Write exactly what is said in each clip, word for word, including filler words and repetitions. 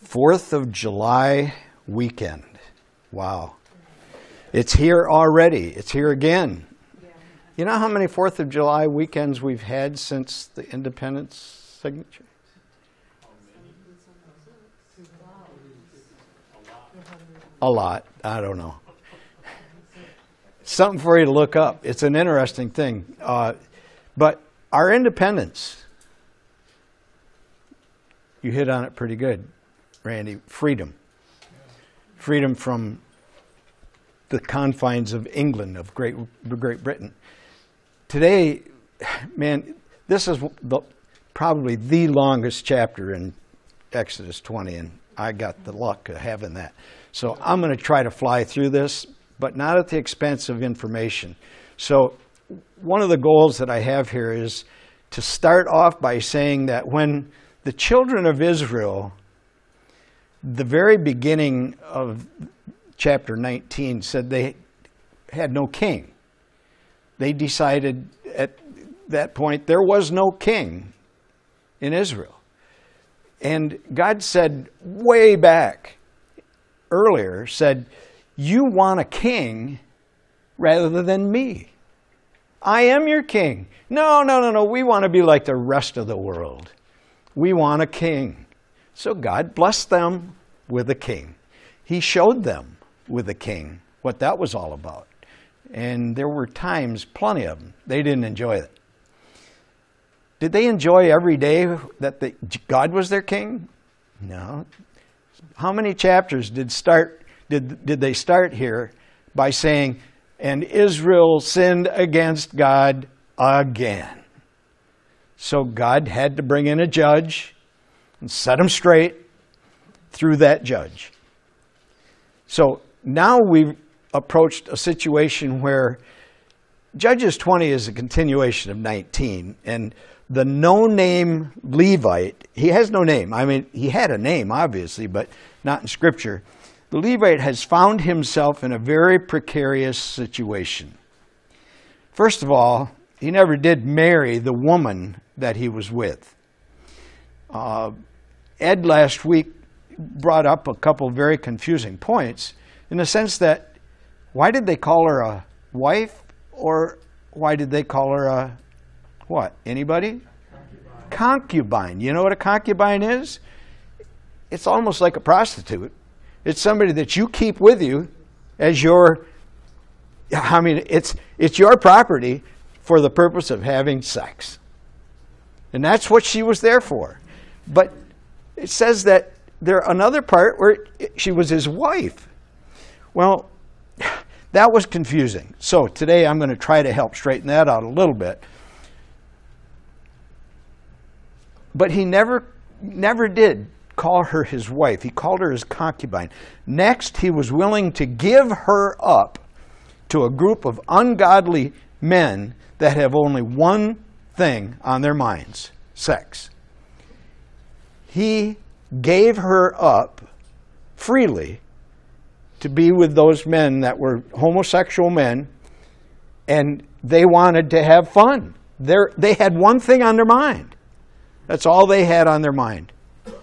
fourth of July weekend. Wow. It's here already. It's here again. You know how many fourth of July weekends we've had since the independence signature? A lot. I don't know. Something for you to look up. It's an interesting thing. Uh, but our independence, you hit on it pretty good, Randy. Freedom. Freedom from the confines of England, of Great Great Britain. Today, man, this is the, probably the longest chapter in Exodus twenty, and I got the luck of having that. So I'm going to try to fly through this, but not at the expense of information. So one of the goals that I have here is to start off by saying that when the children of Israel, the very beginning of chapter nineteen said they had no king. They decided at that point there was no king in Israel. And God said way back earlier, said, you want a king rather than me. I am your king. No, no, no, no. We want to be like the rest of the world. We want a king. So God blessed them with a king. He showed them with a king what that was all about. And there were times, plenty of them, they didn't enjoy it. Did they enjoy every day that the, God was their king? No. How many chapters did start did did they start here by saying, and Israel sinned against God again? So God had to bring in a judge and set them straight through that judge. So now we've approached a situation where Judges twenty is a continuation of nineteen, and the no-name Levite, he has no name. I mean, he had a name, obviously, but not in Scripture. The Levite has found himself in a very precarious situation. First of all, he never did marry the woman that he was with. Uh, Ed last week brought up a couple of very confusing points in the sense that why did they call her a wife, or why did they call her a what? Anybody? Concubine. Concubine. You know what a concubine is? It's almost like a prostitute. It's somebody that you keep with you as your, I mean, it's it's your property for the purpose of having sex. And that's what she was there for. But it says that there another part where she was his wife. Well, that was confusing. So today I'm going to try to help straighten that out a little bit. But he never, never did call her his wife. He called her his concubine. Next, he was willing to give her up to a group of ungodly men that have only one thing on their minds: sex. He gave her up freely to be with those men that were homosexual men, and they wanted to have fun. They're, they had one thing on their mind. That's all they had on their mind.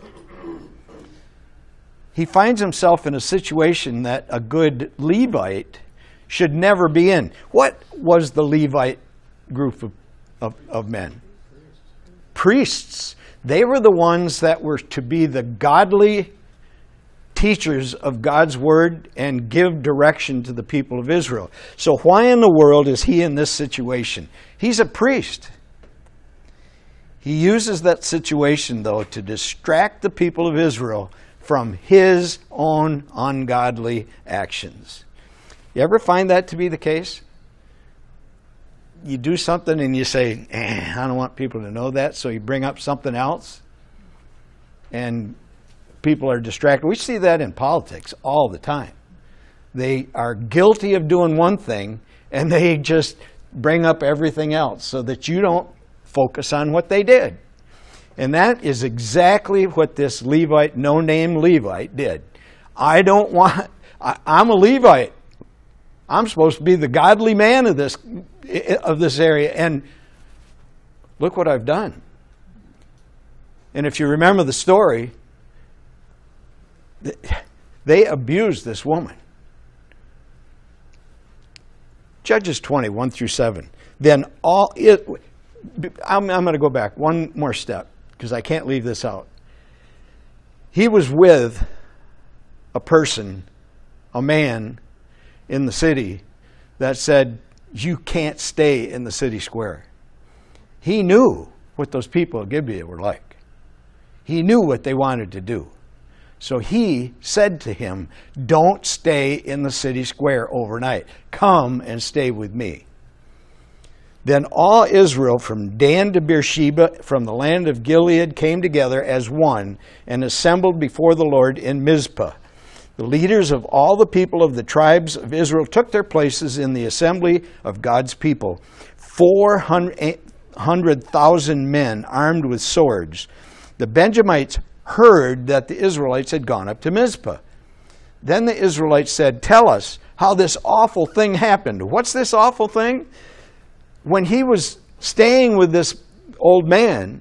He finds himself in a situation that a good Levite should never be in. What was the Levite group of, of, of men? Priests. They were the ones that were to be the godly teachers of God's word and give direction to the people of Israel. So why in the world is he in this situation? He's a priest. He uses that situation, though, to distract the people of Israel from his own ungodly actions. You ever find that to be the case? You do something and you say, eh, I don't want people to know that, so you bring up something else, and people are distracted. We see that in politics all the time. They are guilty of doing one thing, and they just bring up everything else so that you don't focus on what they did. And that is exactly what this Levite, no-name Levite, did. I don't want, I, I'm a Levite. I'm supposed to be the godly man of this, of this area, and look what I've done. And if you remember the story, they abused this woman. Judges twenty, one through seven. Then all it, I'm, I'm going to go back one more step because I can't leave this out. He was with a person, a man in the city that said, you can't stay in the city square. He knew what those people of Gibeah were like. He knew what they wanted to do. So he said to him, don't stay in the city square overnight. Come and stay with me. Then all Israel from Dan to Beersheba, from the land of Gilead, came together as one and assembled before the Lord in Mizpah. The leaders of all the people of the tribes of Israel took their places in the assembly of God's people. Four hundred thousand men armed with swords. The Benjamites heard that the Israelites had gone up to Mizpah. Then the Israelites said, tell us how this awful thing happened. What's this awful thing? When he was staying with this old man,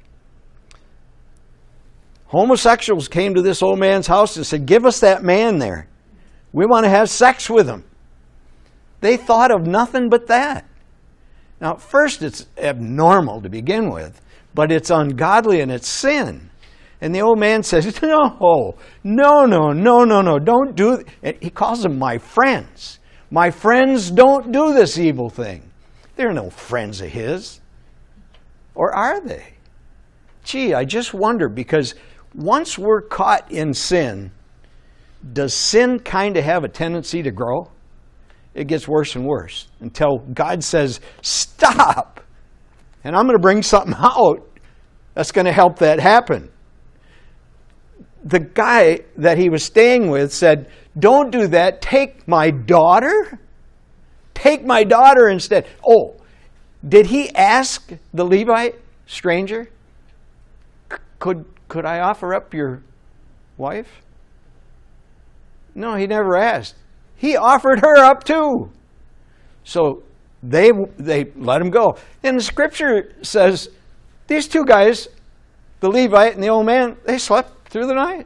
homosexuals came to this old man's house and said, give us that man there. We want to have sex with him. They thought of nothing but that. Now, at first it's abnormal to begin with, but it's ungodly and it's sin. And the old man says, no, no, no, no, no, no, don't do it. And he calls them my friends. My friends don't do this evil thing. They're no friends of his. Or are they? Gee, I just wonder, because once we're caught in sin, does sin kind of have a tendency to grow? It gets worse and worse until God says, stop. And I'm going to bring something out that's going to help that happen. The guy that he was staying with said, don't do that. Take my daughter. Take my daughter instead. Oh, did he ask the Levite stranger, could, could I offer up your wife? No, he never asked. He offered her up too. So they, they let him go. And the scripture says these two guys, the Levite and the old man, they slept through the night.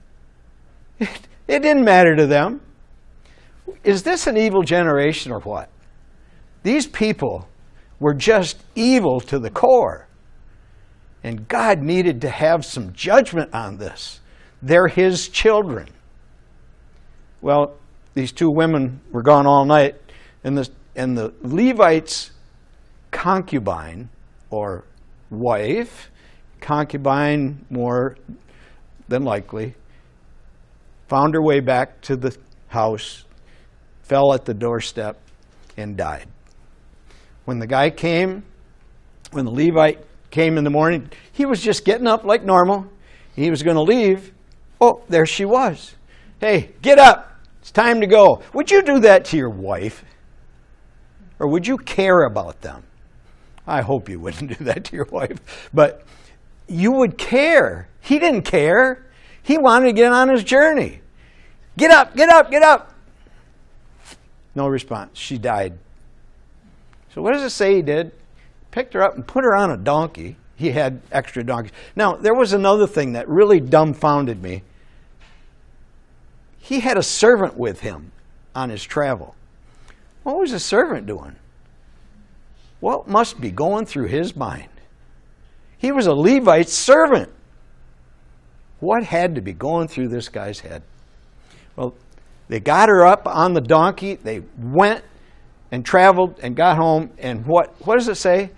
It, it didn't matter to them. Is this an evil generation or what? These people were just evil to the core. And God needed to have some judgment on this. They're his children. Well, these two women were gone all night, and the, and the Levite's concubine, or wife, concubine more than likely, found her way back to the house, fell at the doorstep, and died. When the guy came, when the Levite came in the morning, he was just getting up like normal. He was going to leave. Oh, there she was. Hey, get up. It's time to go. Would you do that to your wife? Or would you care about them? I hope you wouldn't do that to your wife. But you would care. He didn't care. He wanted to get on his journey. Get up, get up, get up. No response. She died. So what does it say he did? Picked her up and put her on a donkey. He had extra donkeys. Now, there was another thing that really dumbfounded me. He had a servant with him on his travel. What was the servant doing? What must be going through his mind? He was a Levite's servant. What had to be going through this guy's head? Well, they got her up on the donkey. They went and traveled and got home. And what, what does it say?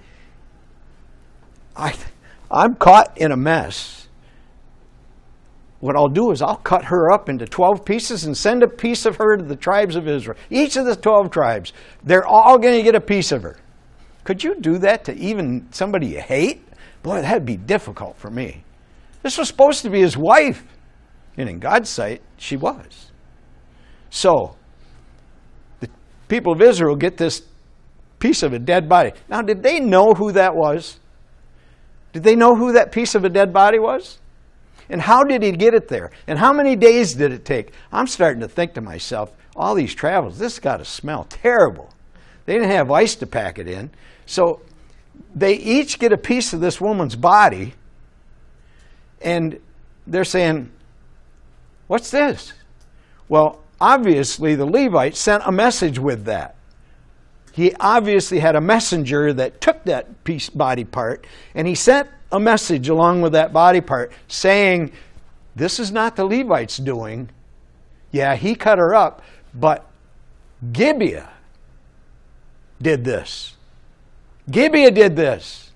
I, I'm caught in a mess. What I'll do is I'll cut her up into twelve pieces and send a piece of her to the tribes of Israel. Each of the twelve tribes, they're all going to get a piece of her. Could you do that to even somebody you hate? Boy, that'd be difficult for me. This was supposed to be his wife. And in God's sight, she was. So, the people of Israel get this piece of a dead body. Now, did they know who that was? Did they know who that piece of a dead body was? And how did he get it there? And how many days did it take? I'm starting to think to myself, all these travels, this has got to smell terrible. They didn't have ice to pack it in. So they each get a piece of this woman's body, and they're saying, What's this? Well, obviously the Levite sent a message with that. He obviously had a messenger that took that piece body part, and he sent a message along with that body part saying, this is not the Levite's doing. Yeah, he cut her up, but Gibeah did this. Gibeah did this.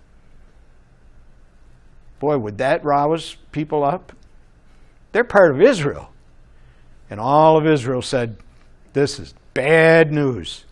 Boy, would that rouse people up? They're part of Israel. And all of Israel said, this is bad news.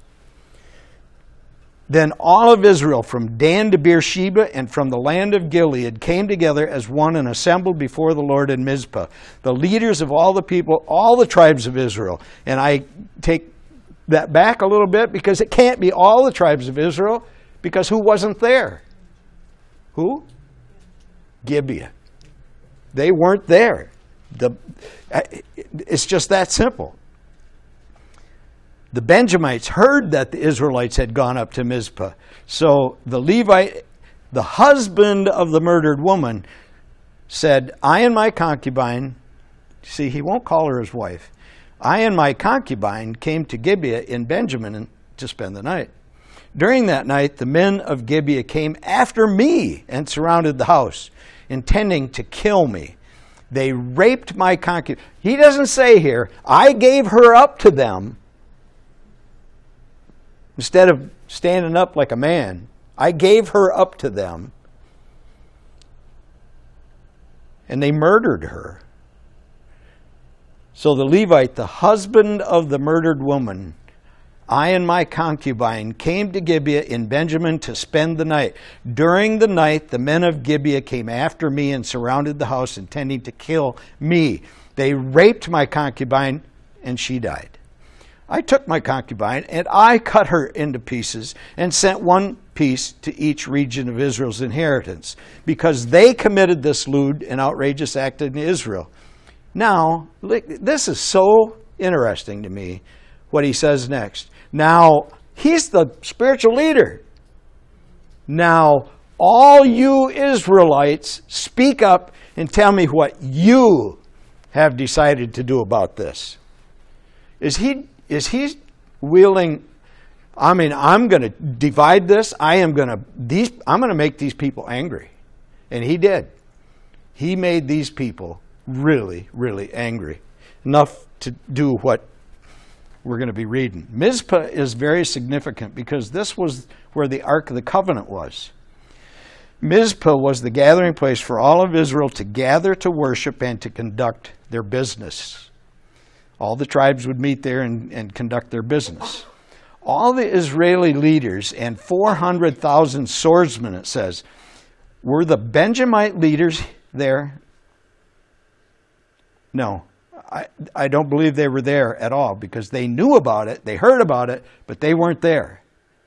Then all of Israel, from Dan to Beersheba and from the land of Gilead, came together as one and assembled before the Lord in Mizpah, the leaders of all the people, all the tribes of Israel. And I take that back a little bit because it can't be all the tribes of Israel, because who wasn't there? Who? Gibeah. They weren't there. The, it's just that simple. The Benjamites heard that the Israelites had gone up to Mizpah. So the Levite, the husband of the murdered woman, said, I and my concubine, see, he won't call her his wife. I and my concubine came to Gibeah in Benjamin to spend the night. During that night, the men of Gibeah came after me and surrounded the house, intending to kill me. They raped my concubine. He doesn't say here, I gave her up to them. Instead of standing up like a man, I gave her up to them. And they murdered her. So the Levite, the husband of the murdered woman, I and my concubine came to Gibeah in Benjamin to spend the night. During the night, the men of Gibeah came after me and surrounded the house, intending to kill me. They raped my concubine, and she died. I took my concubine, and I cut her into pieces and sent one piece to each region of Israel's inheritance, because they committed this lewd and outrageous act in Israel. Now, this is so interesting to me, what he says next. Now, he's the spiritual leader. Now, all you Israelites, speak up and tell me what you have decided to do about this. Is he... Is he wielding, I mean, I'm going to divide this. I am going to, these, I'm going to make these people angry. And he did. He made these people really, really angry. Enough to do what we're going to be reading. Mizpah is very significant because this was where the Ark of the Covenant was. Mizpah was the gathering place for all of Israel to gather to worship and to conduct their business. All the tribes would meet there and, and conduct their business. All the Israeli leaders and four hundred thousand swordsmen, it says, were the Benjamite leaders there? No, I, I don't believe they were there at all, because they knew about it, they heard about it, but they weren't there.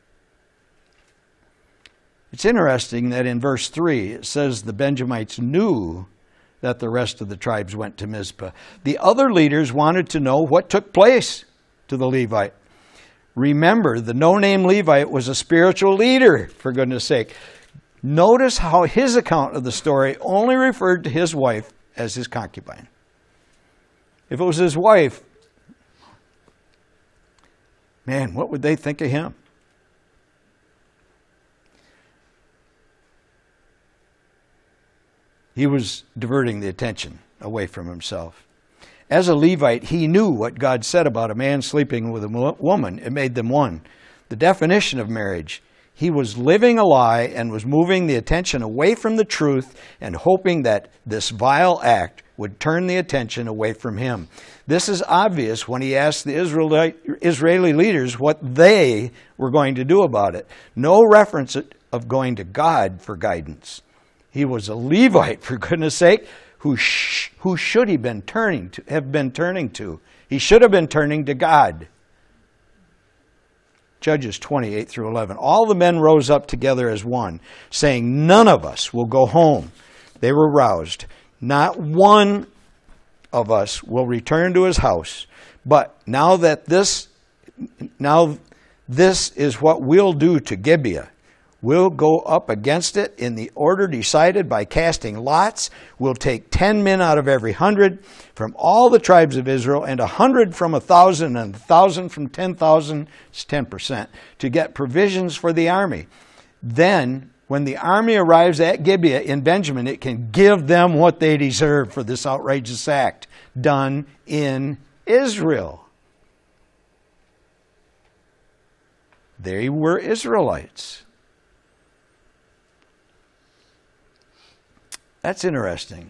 It's interesting that in verse three, it says the Benjamites knew that the rest of the tribes went to Mizpah. The other leaders wanted to know what took place to the Levite. Remember, the no-name Levite was a spiritual leader, for goodness sake. Notice how his account of the story only referred to his wife as his concubine. If it was his wife, man, what would they think of him? He was diverting the attention away from himself. As a Levite, he knew what God said about a man sleeping with a woman. It made them one. The definition of marriage. He was living a lie and was moving the attention away from the truth and hoping that this vile act would turn the attention away from him. This is obvious when he asked the Israelite, Israeli leaders what they were going to do about it. No reference of going to God for guidance. He was a Levite, for goodness sake, who sh- who should he been turning to, have been turning to? He should have been turning to God. Judges twenty-eight through eleven. All the men rose up together as one, saying, none of us will go home. They were roused. Not one of us will return to his house. But now that this, now this is what we'll do to Gibeah. We'll go up against it in the order decided by casting lots. We'll take ten men out of every hundred from all the tribes of Israel, and a hundred from a thousand, and a thousand from ten thousand, it's ten percent, to get provisions for the army. Then, when the army arrives at Gibeah in Benjamin, it can give them what they deserve for this outrageous act done in Israel. They were Israelites. That's interesting.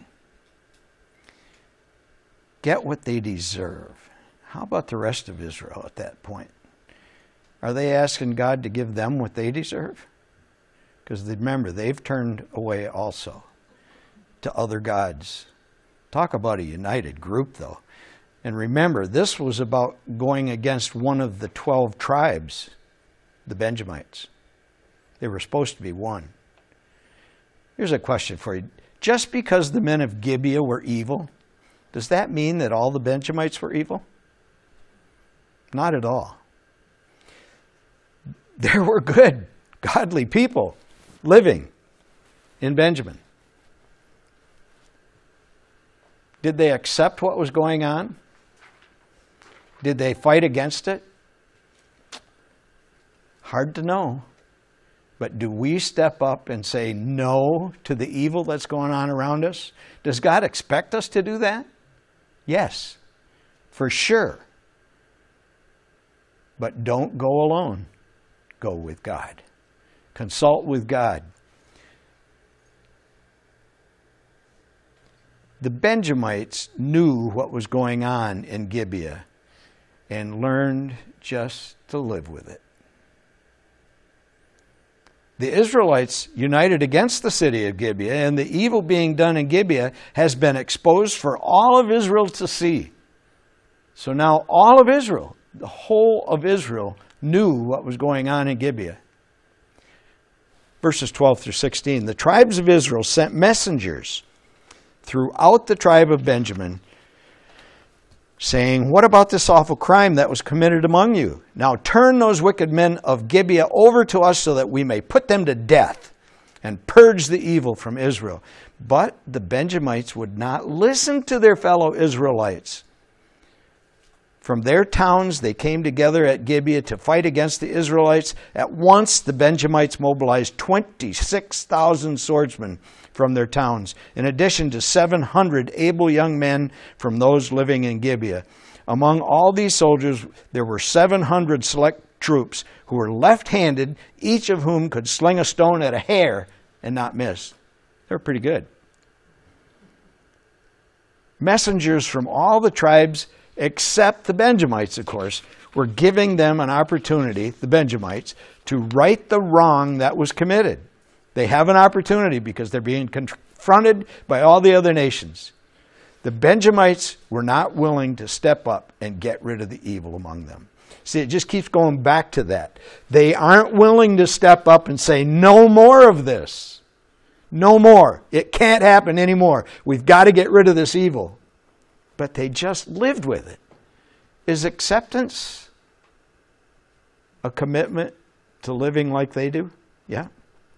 Get what they deserve. How about the rest of Israel at that point? Are they asking God to give them what they deserve? Because remember, they've turned away also to other gods. Talk about a united group, though. And remember, this was about going against one of the twelve tribes, the Benjamites. They were supposed to be one. Here's a question for you. Just because the men of Gibeah were evil, does that mean that all the Benjamites were evil? Not at all. There were good, godly people living in Benjamin. Did they accept what was going on? Did they fight against it? Hard to know. But do we step up and say no to the evil that's going on around us? Does God expect us to do that? Yes, for sure. But don't go alone. Go with God. Consult with God. The Benjamites knew what was going on in Gibeah and learned just to live with it. The Israelites united against the city of Gibeah, and the evil being done in Gibeah has been exposed for all of Israel to see. So now all of Israel, the whole of Israel, knew what was going on in Gibeah. Verses twelve through sixteen, the tribes of Israel sent messengers throughout the tribe of Benjamin, saying, what about this awful crime that was committed among you? Now turn those wicked men of Gibeah over to us so that we may put them to death and purge the evil from Israel. But the Benjamites would not listen to their fellow Israelites. From their towns they came together at Gibeah to fight against the Israelites. At once the Benjamites mobilized twenty-six thousand swordsmen from their towns, in addition to seven hundred able young men from those living in Gibeah. Among all these soldiers, there were seven hundred select troops who were left-handed, each of whom could sling a stone at a hair and not miss. They were pretty good. Messengers from all the tribes, except the Benjamites, of course, were giving them an opportunity, the Benjamites, to right the wrong that was committed. They have an opportunity because they're being confronted by all the other nations. The Benjamites were not willing to step up and get rid of the evil among them. See, it just keeps going back to that. They aren't willing to step up and say, no more of this. No more. It can't happen anymore. We've got to get rid of this evil. But they just lived with it. Is acceptance a commitment to living like they do? Yeah.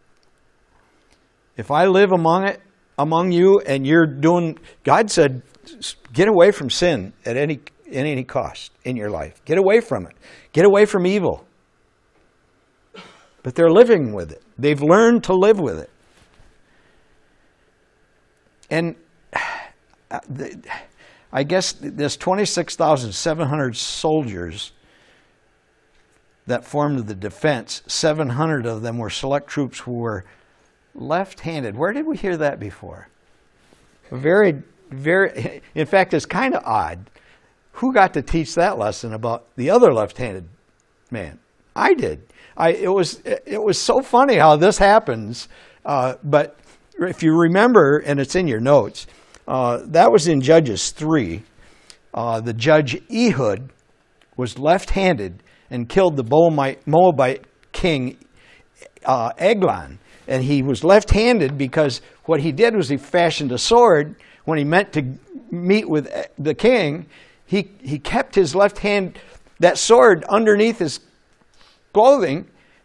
If I live among it, among you, and you're doing, God said, get away from sin at any at any cost in your life. Get away from it. Get away from evil. But they're living with it. They've learned to live with it. And I guess this twenty-six thousand seven hundred soldiers that formed the defense, seven hundred of them were select troops who were left-handed. Where did we hear that before? Very, very, in fact, it's kind of odd. Who got to teach that lesson about the other left-handed man? I did. I, it was, it was so funny how this happens. Uh, but if you remember, and it's in your notes, uh, that was in Judges three. Uh, the judge Ehud was left-handed and killed the Moabite, Moabite king uh, Eglon. And he was left-handed because what he did was he fashioned a sword. When he meant to meet with the king, he, he kept his left hand, that sword, underneath his clothing,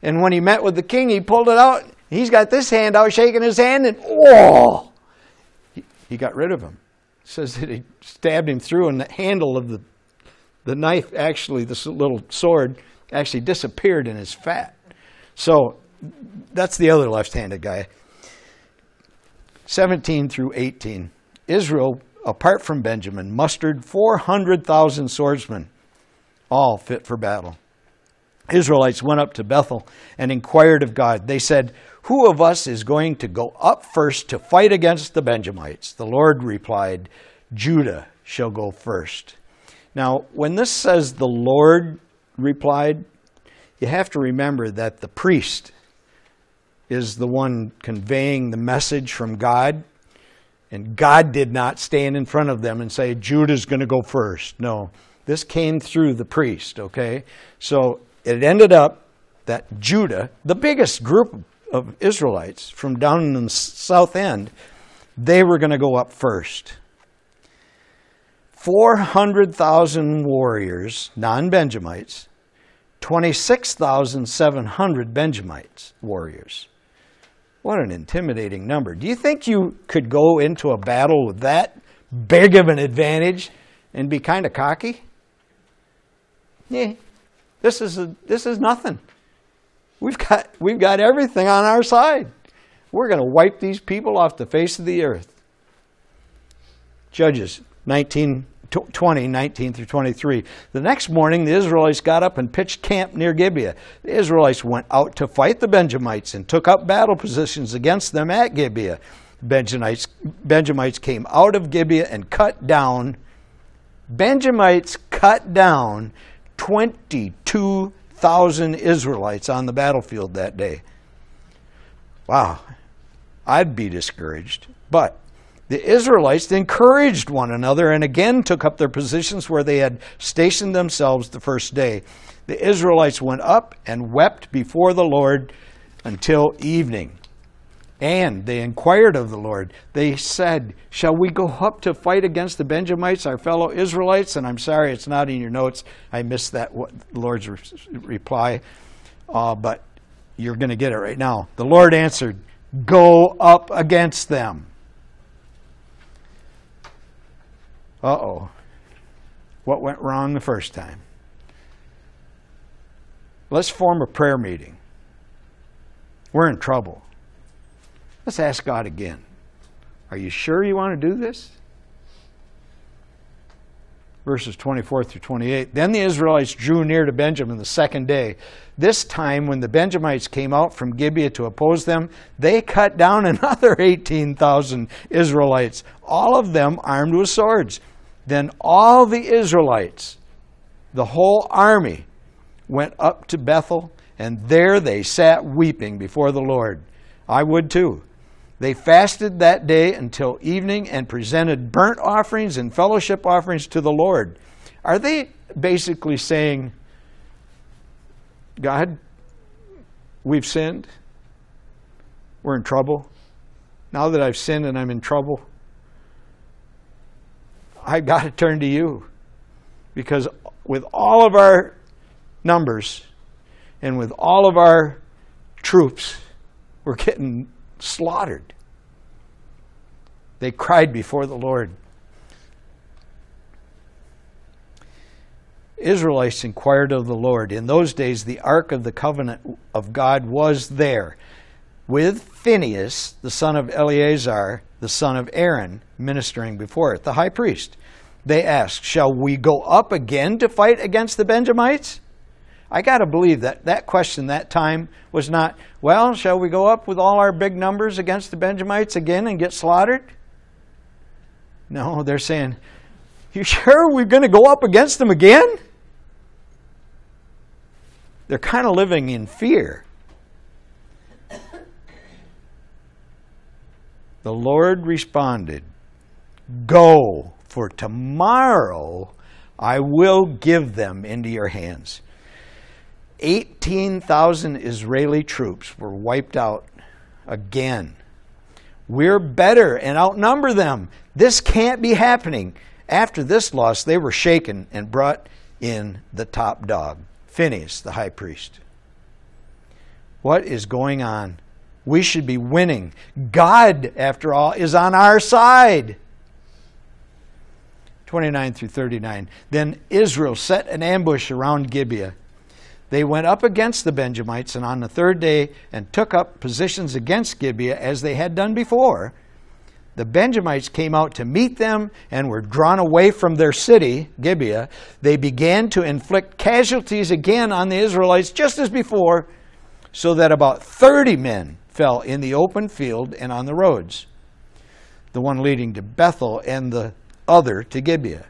And when he met with the king, he pulled it out. He's got this hand out, shaking his hand, and oh, he, he got rid of him. It says that he stabbed him through, and the handle of the the knife, actually, this little sword, actually disappeared in his fat. So that's the other left-handed guy. seventeen through eighteen. Israel, apart from Benjamin, mustered four hundred thousand swordsmen, all fit for battle. Israelites went up to Bethel and inquired of God. They said, "Who of us is going to go up first to fight against the Benjamites?" The Lord replied, "Judah shall go first." Now, when this says the Lord replied, you have to remember that the priest is the one conveying the message from God. And God did not stand in front of them and say, Judah's going to go first. No, this came through the priest, okay? So it ended up that Judah, the biggest group of Israelites from down in the south end, they were going to go up first. four hundred thousand warriors, non-Benjamites, twenty-six thousand seven hundred Benjamites warriors. What an intimidating number. Do you think you could go into a battle with that big of an advantage and be kind of cocky? Yeah, this is a, this is nothing. We've got we've got everything on our side. We're going to wipe these people off the face of the earth. Judges nineteen, twenty, nineteen through twenty-three. The next morning, the Israelites got up and pitched camp near Gibeah. The Israelites went out to fight the Benjamites and took up battle positions against them at Gibeah. Benjamites, Benjamites came out of Gibeah and cut down, Benjamites cut down twenty-two thousand Israelites on the battlefield that day. Wow, I'd be discouraged. But the Israelites encouraged one another and again took up their positions where they had stationed themselves the first day. The Israelites went up and wept before the Lord until evening. And they inquired of the Lord. They said, shall we go up to fight against the Benjamites, our fellow Israelites? And I'm sorry, it's not in your notes. I missed that Lord's re- reply. Uh, but you're going to get it right now. The Lord answered, go up against them. Uh-oh. What went wrong the first time? Let's form a prayer meeting. We're in trouble. Let's ask God again. Are you sure you want to do this? Verses twenty-four through twenty-eight. Then the Israelites drew near to Benjamin the second day. This time, when the Benjamites came out from Gibeah to oppose them, they cut down another eighteen thousand Israelites, all of them armed with swords. Then all the Israelites, the whole army, went up to Bethel, and there they sat weeping before the Lord. I would too. They fasted that day until evening and presented burnt offerings and fellowship offerings to the Lord. Are they basically saying, God, we've sinned. We're in trouble. Now that I've sinned and I'm in trouble, I've got to turn to you. Because with all of our numbers and with all of our troops, we're getting slaughtered. They cried before the Lord. Israelites inquired of the Lord. In those days, the Ark of the Covenant of God was there, with Phinehas, the son of Eleazar, the son of Aaron, ministering before it, the high priest. They asked, shall we go up again to fight against the Benjamites? I got to believe that that question that time was not, well, shall we go up with all our big numbers against the Benjamites again and get slaughtered? No, they're saying, you sure we're going to go up against them again? They're kind of living in fear. The Lord responded, go, for tomorrow I will give them into your hands. eighteen thousand Israeli troops were wiped out again. We're better and outnumber them. This can't be happening. After this loss, they were shaken and brought in the top dog, Phinehas, the high priest. What is going on? We should be winning. God, after all, is on our side. twenty-nine through thirty-nine. Then Israel set an ambush around Gibeah. They went up against the Benjamites, and on the third day, and took up positions against Gibeah as they had done before. The Benjamites came out to meet them and were drawn away from their city, Gibeah. They began to inflict casualties again on the Israelites, just as before, so that about thirty men fell in the open field and on the roads, the one leading to Bethel and the other to Gibeah.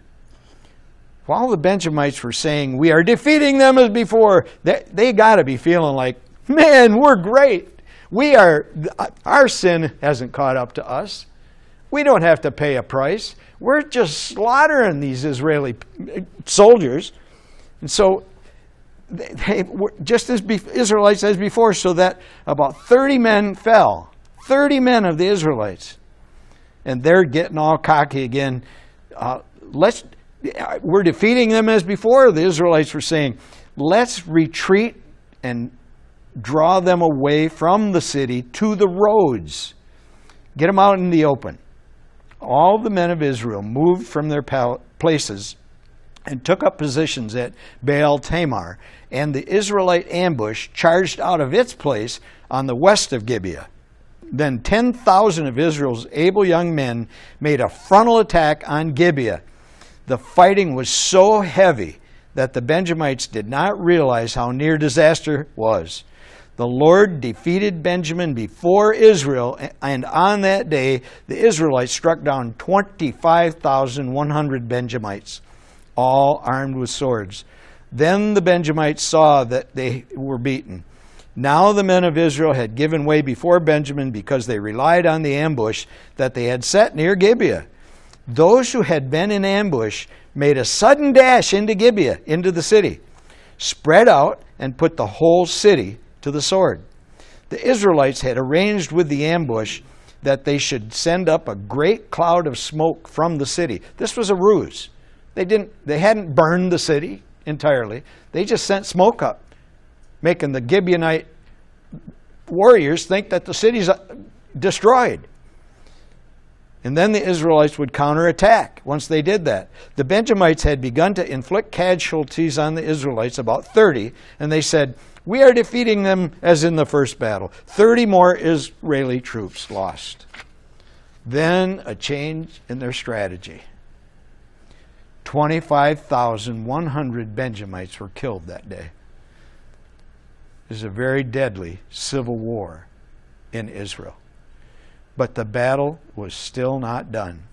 While the Benjamites were saying, "We are defeating them as before," they, they got to be feeling like, man, we're great. We are, our sin hasn't caught up to us. We don't have to pay a price. We're just slaughtering these Israeli soldiers. And so, they, they were just as be, Israelites as before, so that about thirty men fell. thirty men of the Israelites. And they're getting all cocky again. Uh, let's... We're defeating them as before. The Israelites were saying, let's retreat and draw them away from the city to the roads. Get them out in the open. All the men of Israel moved from their places and took up positions at Baal Tamar, and the Israelite ambush charged out of its place on the west of Gibeah. Then ten thousand of Israel's able young men made a frontal attack on Gibeah. The fighting was so heavy that the Benjamites did not realize how near disaster was. The Lord defeated Benjamin before Israel, and on that day the Israelites struck down twenty-five thousand one hundred Benjamites, all armed with swords. Then the Benjamites saw that they were beaten. Now the men of Israel had given way before Benjamin because they relied on the ambush that they had set near Gibeah. Those who had been in ambush made a sudden dash into Gibeah, into the city, spread out, and put the whole city to the sword. The Israelites had arranged with the ambush that they should send up a great cloud of smoke from the city. This was a ruse. They didn't, they hadn't burned the city entirely. They just sent smoke up, making the Gibeonite warriors think that the city's destroyed. And then the Israelites would counterattack once they did that. The Benjamites had begun to inflict casualties on the Israelites, about thirty, and they said, "We are defeating them as in the first battle." thirty more Israeli troops lost. Then a change in their strategy. twenty-five thousand one hundred Benjamites were killed that day. It was a very deadly civil war in Israel. But the battle was still not done.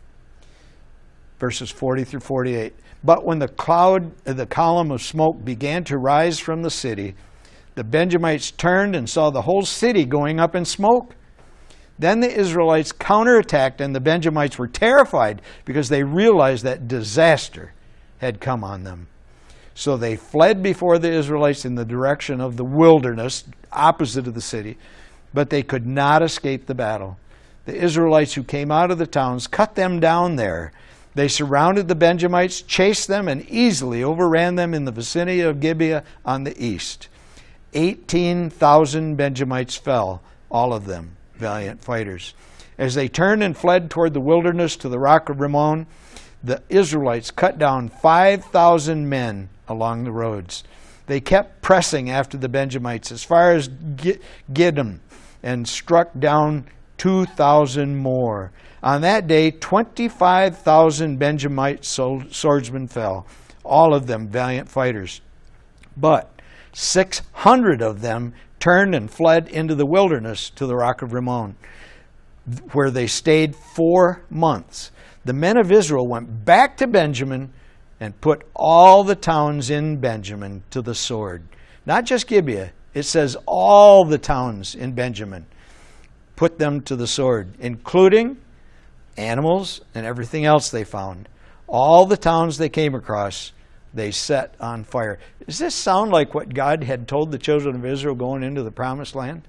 Verses forty through forty-eight. But when the cloud, the column of smoke began to rise from the city, the Benjamites turned and saw the whole city going up in smoke. Then the Israelites counterattacked, and the Benjamites were terrified because they realized that disaster had come on them. So they fled before the Israelites in the direction of the wilderness, opposite of the city, but they could not escape the battle. The Israelites who came out of the towns cut them down there. They surrounded the Benjamites, chased them, and easily overran them in the vicinity of Gibeah on the east. Eighteen thousand Benjamites fell, all of them valiant fighters. As they turned and fled toward the wilderness to the rock of Rimmon, the Israelites cut down five thousand men along the roads. They kept pressing after the Benjamites as far as Gidom and struck down two thousand more. On that day, twenty-five thousand Benjamite swordsmen fell, all of them valiant fighters. But six hundred of them turned and fled into the wilderness to the rock of Rimmon, where they stayed four months. The men of Israel went back to Benjamin and put all the towns in Benjamin to the sword. Not just Gibeah. It says all the towns in Benjamin. Put them to the sword, including animals and everything else they found. All the towns they came across, they set on fire. Does this sound like what God had told the children of Israel going into the promised land?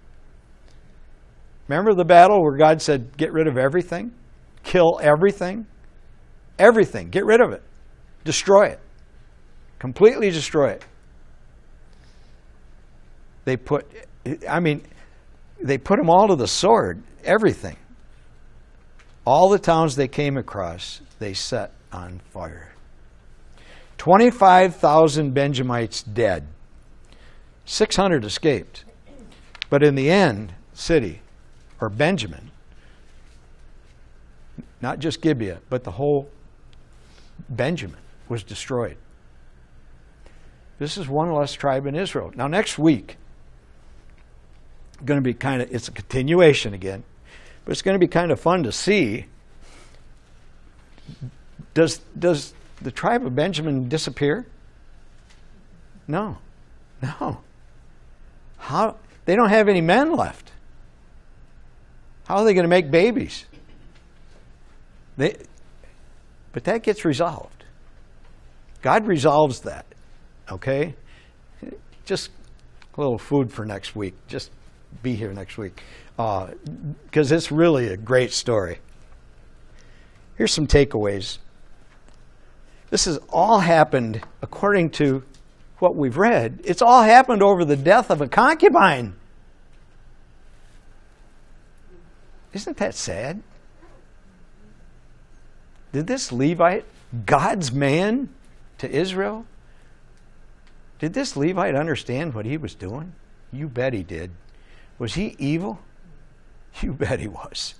Remember the battle where God said, get rid of everything? Kill everything? Everything. Get rid of it. Destroy it. Completely destroy it. They put I mean, they put them all to the sword, everything. All the towns they came across, they set on fire. twenty-five thousand Benjamites dead. six hundred escaped. But in the end, city, or Benjamin, not just Gibeah, but the whole Benjamin was destroyed. This is one less tribe in Israel. Now next week, going to be kind of, it's a continuation again, but it's going to be kind of fun to see. Does, does the tribe of Benjamin disappear? No. No. How? They don't have any men left. How are they going to make babies? They, but that gets resolved. God resolves that. Okay? Just a little food for next week. Just be here next week. Because uh, it's really a great story. Here's some takeaways. This has all happened, according to what we've read, it's all happened over the death of a concubine. Isn't that sad? Did this Levite, God's man to Israel, did this Levite understand what he was doing? You bet he did. Was he evil? You bet he was.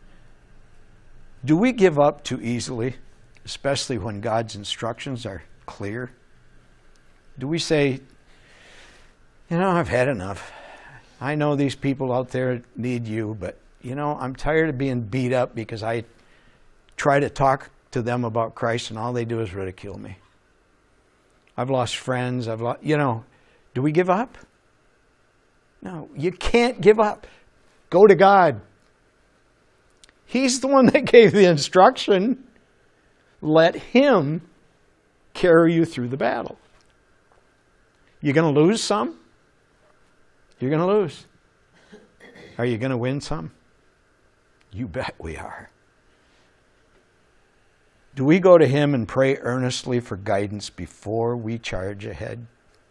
Do we give up too easily, especially when God's instructions are clear? Do we say, you know, I've had enough. I know these people out there need you, but, you know, I'm tired of being beat up because I try to talk to them about Christ and all they do is ridicule me. I've lost friends. I've lost, you know, do we give up? No, you can't give up. Go to God. He's the one that gave the instruction. Let Him carry you through the battle. You're going to lose some? You're going to lose. Are you going to win some? You bet we are. Do we go to Him and pray earnestly for guidance before we charge ahead?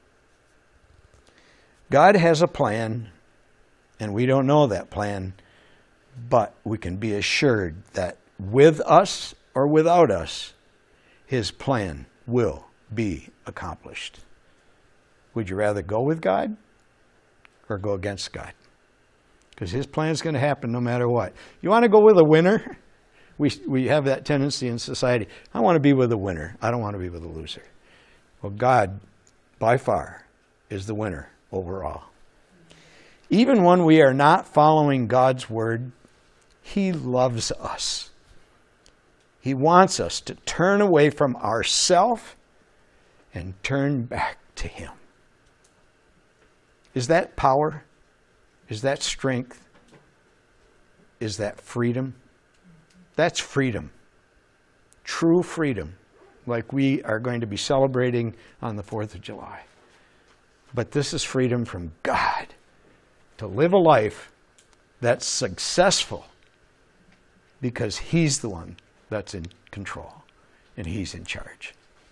God has a plan, and we don't know that plan, but we can be assured that with us or without us, His plan will be accomplished. Would you rather go with God or go against God? Because His plan is going to happen no matter what. You want to go with a winner? We, we have that tendency in society. I want to be with a winner. I don't want to be with a loser. Well, God, by far, is the winner overall. Even when we are not following God's word, He loves us. He wants us to turn away from ourself and turn back to Him. Is that power? Is that strength? Is that freedom? That's freedom. True freedom, like we are going to be celebrating on the fourth of July. But this is freedom from God to live a life that's successful because He's the one that's in control and He's in charge.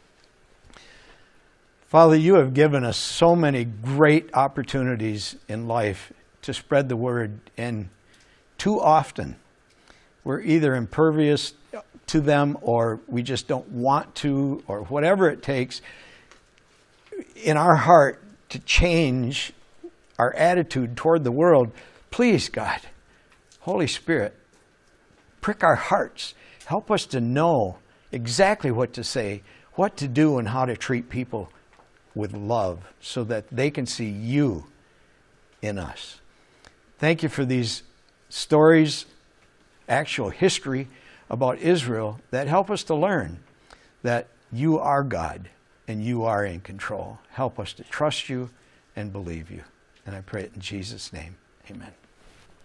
Father, you have given us so many great opportunities in life to spread the word, and too often we're either impervious to them or we just don't want to, or whatever it takes in our heart to change our attitude toward the world. Please, God, Holy Spirit, prick our hearts. Help us to know exactly what to say, what to do, and how to treat people with love so that they can see you in us. Thank you for these stories, actual history about Israel that help us to learn that you are God and you are in control. Help us to trust you and believe you. And I pray it in Jesus' name. Amen.